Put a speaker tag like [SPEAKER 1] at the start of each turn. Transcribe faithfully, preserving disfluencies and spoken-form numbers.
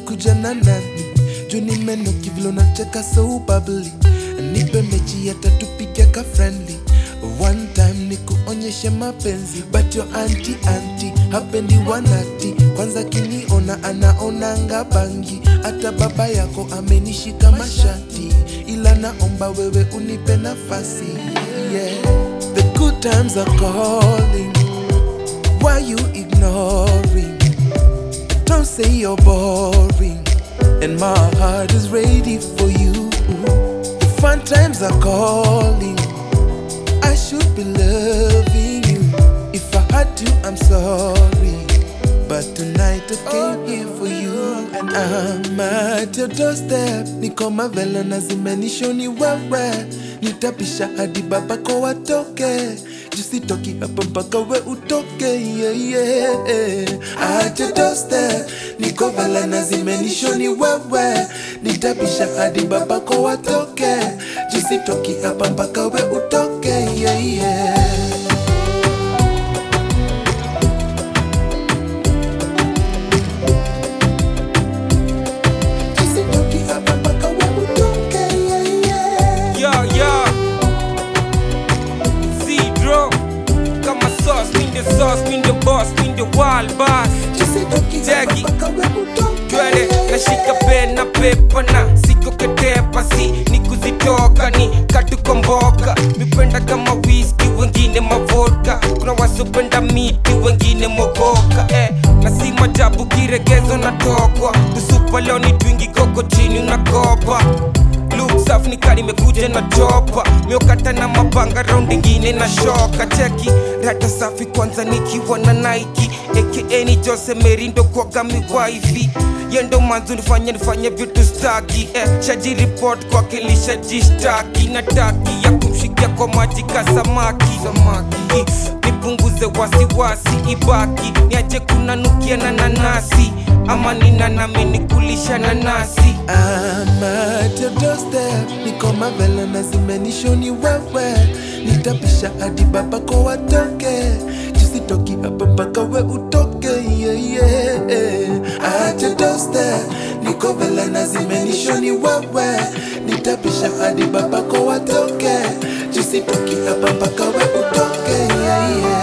[SPEAKER 1] umekuja na nani? Juu nimenuki vile unacheka so bubbly. Nipe mechi hata tupige ka friendly. One time nikuonyeshe mapenzi, but your auntie auntie hapendi wanati. Kwanza kiniona anaonanga bangi, hata baba yako amenishika mashati. Ila naomba wewe unipe nafasi, yeah. The good times are calling, why you ignoring? Don't say you're boring, and my heart is ready for you. The fun times are calling, I should be loving you. If I had to, I'm sorry, but tonight I came here for you. And I'm at your doorstep. Niko mavela na zimenishoni wewe. Nitapisha hadi babako watoke. Jusitoki hapa mpaka we utoke, yeah, yeah. At your doorstep. Niko vela na zimenishoni wewe. Nitapisha hadi babako watoke. Jusitoki hapa mpaka we utoke, yeah, yeah.
[SPEAKER 2] Sauce, mean the boss, mean the wild boss. Jackie, twende nashika pen na pepa na siko ketepa si ni kuzitoka ni katukomboka. Mipenda kama whisky, wengine mavodka. Kuna wasupenda miti, wengine mogoka, eh. Na si majabu kiregezo na tokwa. Kusupa leo ni twingi koko chini unakopa. Look safi nikari mekuja na chopa. Miokata na mapanga round ingine na shoka. Cheki rata safi kwanza nikiwa na Nike, aka ni Jose Merindo kwa gami wifi. Yendo manzu nifanya nifanya vitu staki, eh. Shaji report kwa kilisha jishtaki. Nataki ya kumshikia kwa maji ka samaki, samaki. Nipunguze wasiwasi ibaki. Niache kuna nukia na nanasi, ama nina nami nikulisha nanasi.
[SPEAKER 1] I'm at your doorstep. Niko mavela na zimenishoni wewe. Nitapisha hadi babako watoke. Jusitoki hapa mpaka we utoke, yeah, yeah. At your doorstep. Niko vela na zimenishoni wewe. Nitapisha hadi babako watoke. Jusitoki hapa mpaka we utoke, yeah, yeah.